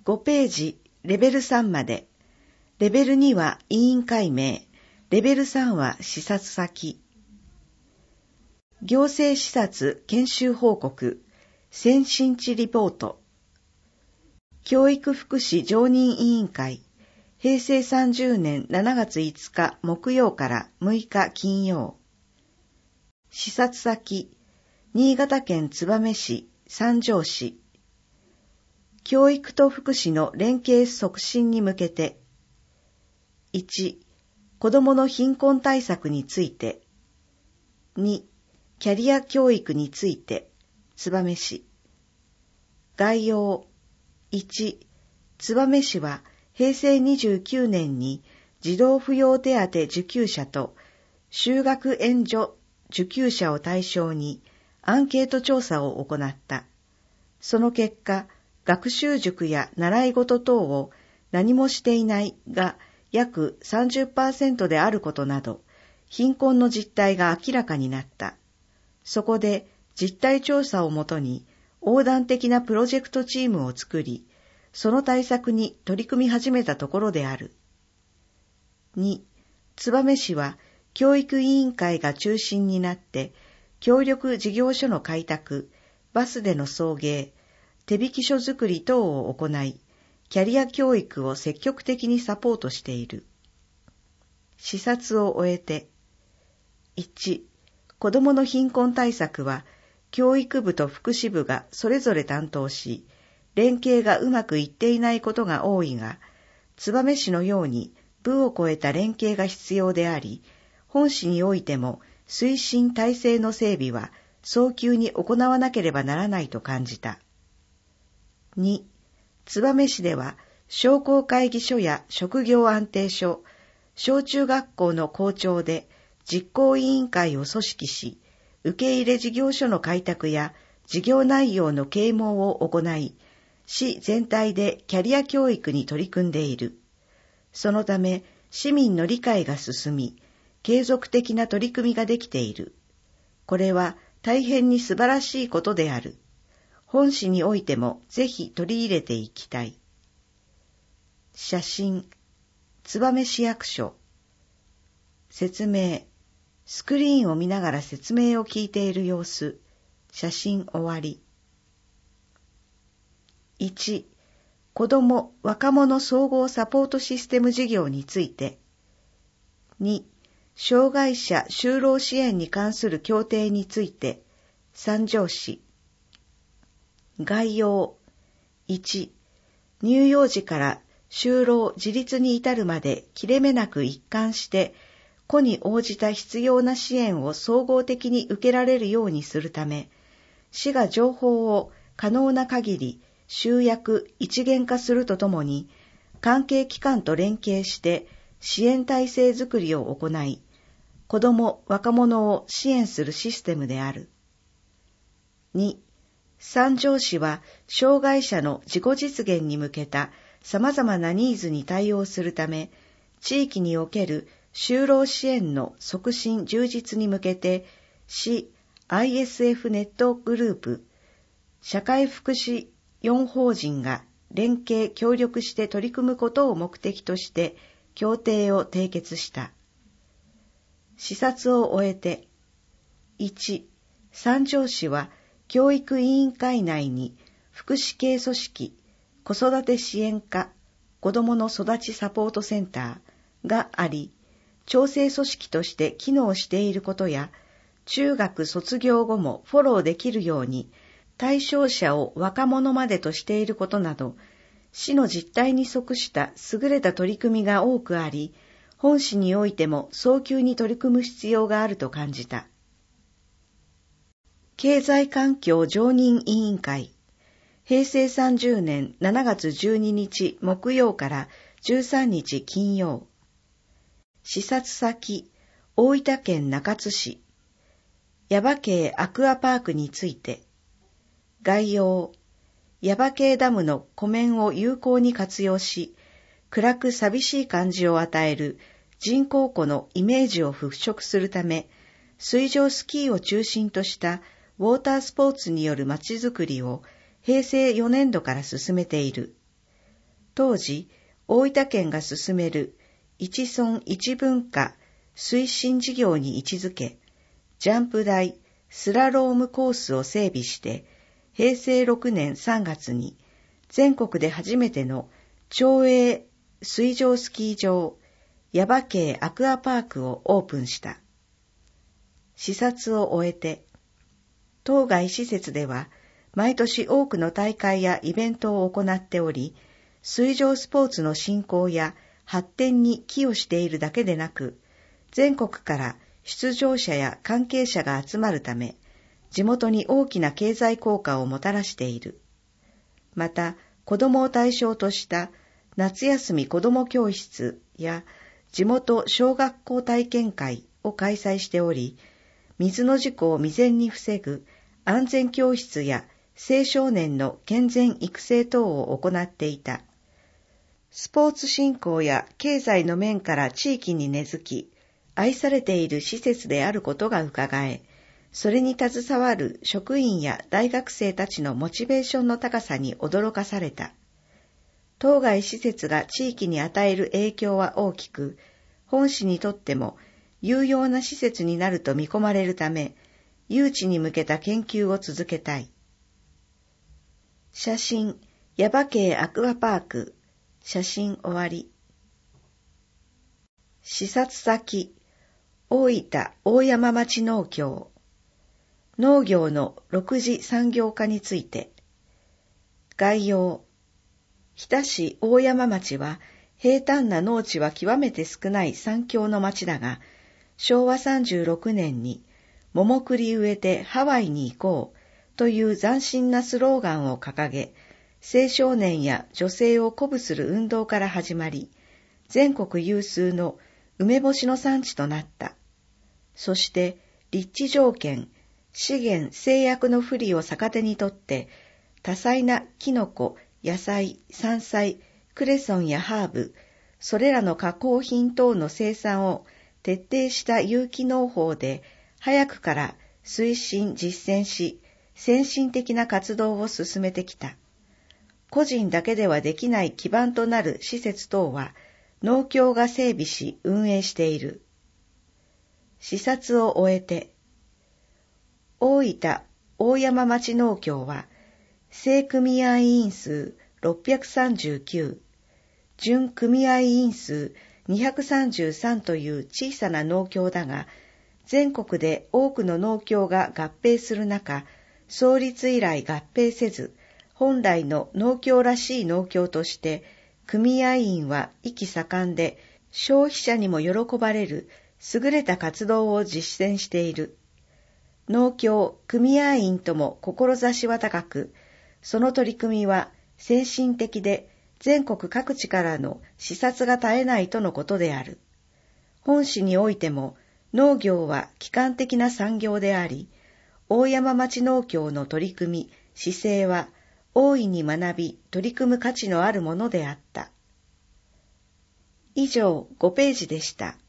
5ページ、レベル3まで。レベル2は委員会名。レベル3は視察先。行政視察研修報告。先進地リポート。教育福祉常任委員会。平成30年7月5日木曜から6日金曜。視察先。新潟県燕市、三条市。教育と福祉の連携促進に向けて。1、子どもの貧困対策について。2、キャリア教育について、燕市。概要。1、燕市は平成29年に児童扶養手当受給者と就学援助受給者を対象にアンケート調査を行った。その結果、学習塾や習い事等を何もしていないが約 30% であることなど、貧困の実態が明らかになった。そこで実態調査をもとに横断的なプロジェクトチームを作り、その対策に取り組み始めたところである。2、燕市は教育委員会が中心になって、協力事業所の開拓、バスでの送迎、手引き書作り等を行い、キャリア教育を積極的にサポートしている。視察を終えて、1、子どもの貧困対策は、教育部と福祉部がそれぞれ担当し、連携がうまくいっていないことが多いが、燕市のように部を超えた連携が必要であり、本市においても推進体制の整備は早急に行わなければならないと感じた。2、燕市では商工会議所や職業安定所、小中学校の校長で実行委員会を組織し、受け入れ事業所の開拓や事業内容の啓蒙を行い、市全体でキャリア教育に取り組んでいる。そのため市民の理解が進み、継続的な取り組みができている。これは大変に素晴らしいことである。本市においてもぜひ取り入れていきたい。写真、燕市役所。説明、スクリーンを見ながら説明を聞いている様子。写真終わり。1、子ども・若者総合サポートシステム事業について。2、障害者就労支援に関する協定について。三条市。概要。1、乳幼児から就労・自立に至るまで切れ目なく一貫して、個に応じた必要な支援を総合的に受けられるようにするため、市が情報を可能な限り集約・一元化するとともに、関係機関と連携して支援体制づくりを行い、子ども・若者を支援するシステムである。2、三条市は障害者の自己実現に向けた様々なニーズに対応するため、地域における就労支援の促進充実に向けて、市 ISF ネットグループ、社会福祉4法人が連携協力して取り組むことを目的として協定を締結した。視察を終えて、1、三条市は教育委員会内に福祉系組織、子育て支援課、子どもの育ちサポートセンターがあり、調整組織として機能していることや、中学卒業後もフォローできるように、対象者を若者までとしていることなど、市の実態に即した優れた取り組みが多くあり、本市においても早急に取り組む必要があると感じた。経済環境常任委員会。平成30年7月12日木曜から13日金曜。視察先、大分県中津市。耶馬渓アクアパークについて。概要。耶馬渓ダムの湖面を有効に活用し、暗く寂しい感じを与える人工湖のイメージを払拭するため、水上スキーを中心としたウォータースポーツによるまちづくりを平成4年度から進めている。 当時、大分県が進める一村一文化推進事業に位置づけ、ジャンプ台、スラロームコースを整備して、平成6年3月に全国で初めての町営水上スキー場、耶馬渓アクアパークをオープンした。視察を終えて、当該施設では毎年多くの大会やイベントを行っており、水上スポーツの振興や発展に寄与しているだけでなく、全国から出場者や関係者が集まるため、地元に大きな経済効果をもたらしている。また、子どもを対象とした夏休み子ども教室や地元小学校体験会を開催しており、水の事故を未然に防ぐ安全教室や青少年の健全育成等を行っていた。スポーツ振興や経済の面から地域に根付き、愛されている施設であることが伺え、それに携わる職員や大学生たちのモチベーションの高さに驚かされた。当該施設が地域に与える影響は大きく、本市にとっても有用な施設になると見込まれるため、誘致に向けた研究を続けたい。写真、耶馬渓アクアパーク。写真終わり。視察先、大分大山町農協。農業の6次産業化について。概要。日田市大山町は平坦な農地は極めて少ない山郷の町だが、昭和36年に桃栗植えてハワイに行こうという斬新なスローガンを掲げ、青少年や女性を鼓舞する運動から始まり、全国有数の梅干しの産地となった。そして立地条件、資源制約の不利を逆手にとって、多彩なキノコ、野菜、山菜、クレソンやハーブ、それらの加工品等の生産を徹底した有機農法で早くから推進実践し、先進的な活動を進めてきた。個人だけではできない基盤となる施設等は農協が整備し運営している。視察を終えて、大分大山町農協は正組合員数639、準組合員数233という小さな農協だが、全国で多くの農協が合併する中、創立以来合併せず、本来の農協らしい農協として、組合員は意気盛んで、消費者にも喜ばれる優れた活動を実践している。農協、組合員とも志は高く、その取り組みは先進的で、全国各地からの視察が絶えないとのことである。本市においても、農業は基幹的な産業であり、大山町農協の取り組み、姿勢は、大いに学び、取り組む価値のあるものであった。以上5ページでした。